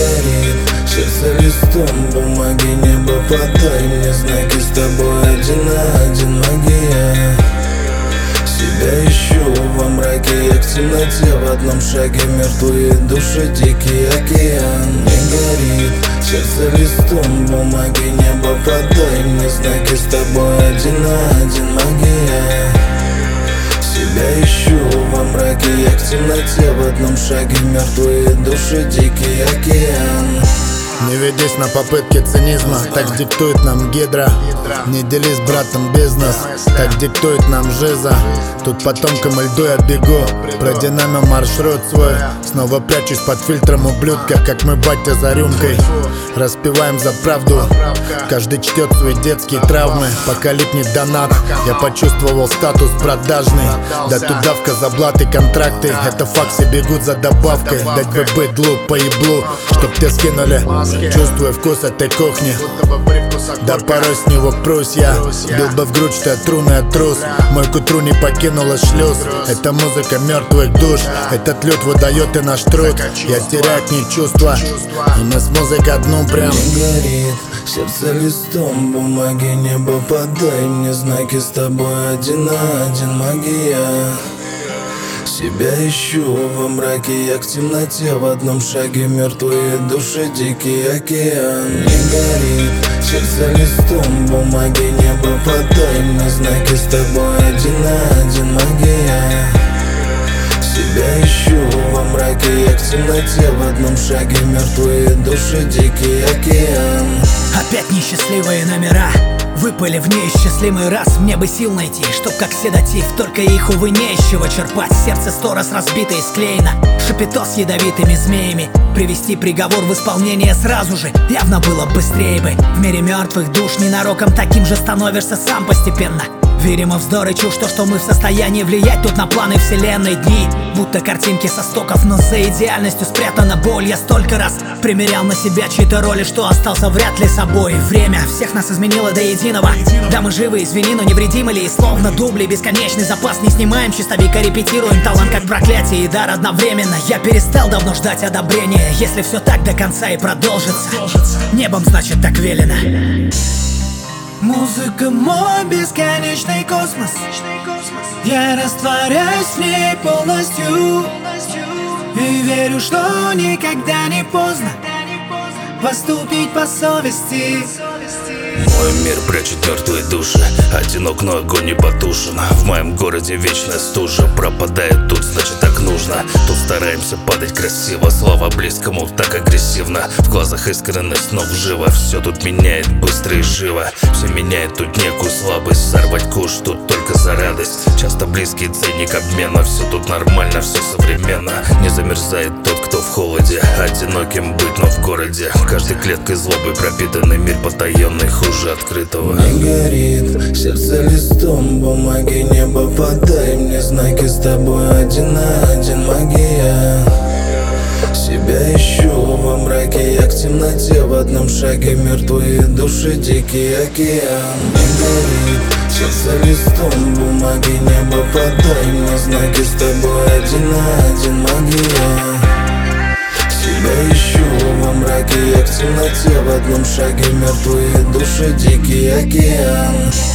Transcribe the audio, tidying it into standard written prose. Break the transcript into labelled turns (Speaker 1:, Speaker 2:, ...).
Speaker 1: горит сердце листом бумаги, небо подай мне знаки, с тобой один на один магия. Себя ищу во мраке, я к темноте в одном шаге, мертвые души, дикий океан. Не горит сердце листом бумаги, небо подай мне знаки, с тобой один на один магия. Себя ищу во мраке, я к темноте в одном шаге, мертвые души, дикий океан.
Speaker 2: Не ведись на попытки цинизма, так диктует нам гидра. Не делись братом бизнес, так диктует нам жиза. Тут потомкам льду я бегу, продинамил маршрут свой. Снова прячусь под фильтром ублюдка, как мы батя за рюмкой. Распеваем за правду, каждый чтет свои детские травмы. Пока липнет донат, я почувствовал статус продажный. Да тут давка за блаты, контракты, это факсы бегут за добавкой. Дать бы быдлу по еблу, чтоб те скинули. Чувствую вкус этой кухни, да порой с него прусь я. Бил бы в грудь, что я трудный трус. Мой к утру не покинула шлюз. Это музыка мертвых душ, этот лед выдает и наш труд. Я теряю к ней чувства, и мы с музыкой одну прям.
Speaker 1: Не горит сердце листом бумаги, небо подай мне знаки, с тобой один на один магия. Себя ищу во мраке, я к темноте в одном шаге, мертвые души, дикий океан. Не горит сердце листом бумаги, небо подай мне знаки, с тобой один на один магия. Себя ищу во мраке, я к темноте в одном шаге, мертвые души, дикий океан.
Speaker 3: Опять несчастливые номера выпали в неисчислимый раз. Мне бы сил найти, чтоб как седатив, только их, увы, не из чего черпать. Сердце 100 раз разбито и склеено, шапито с ядовитыми змеями. Привести приговор в исполнение сразу же явно было быстрее бы. В мире мертвых душ ненароком таким же становишься сам постепенно. Верим в вздор и чушь, что мы в состоянии влиять тут на планы вселенной. Дни будто картинки со стоков, но за идеальностью спрятана боль. Я столько раз примерял на себя чьи-то роли, что остался вряд ли собой. Время всех нас изменило до единого. Да, мы живы, извини, но невредимы ли? И словно дубли, бесконечный запас не снимаем, чистовика репетируем. Талант как проклятие и дар одновременно. Я перестал давно ждать одобрения. Если все так до конца и продолжится, небом значит так велено.
Speaker 4: Музыка мой бесконечный космос. Я растворяюсь в ней полностью и верю, что никогда не поздно поступить по совести.
Speaker 1: Мой мир прячет мертвые души, одинок, но огонь не потушен. В моем городе вечная стужа, пропадает тут, значит так нужно. Тут стараемся падать красиво, слава близкому так агрессивно. В глазах искренность, но вживо, все тут меняет быстро и живо. Все меняет тут некую слабость, сорвать куш тут только за радость. Часто близкий ценник обмена, все тут нормально, все современно. Не замерзает тот, кто в холоде, одиноким быть, но в городе. Каждой клеткой злобы пропитанный мир потаенный, хуже открытого. Не горит сердце листом бумаги, небо подай мне знаки, с тобой один на один магия. Себя ищу во мраке, я к темноте в одном шаге, мертвые души, дикий океан. Не горит сердце листом бумаги, небо подай мне знаки, с тобой один на один магия. Себя ищу во мраке, я к темноте в одном шаге, мертвые души, дикий океан.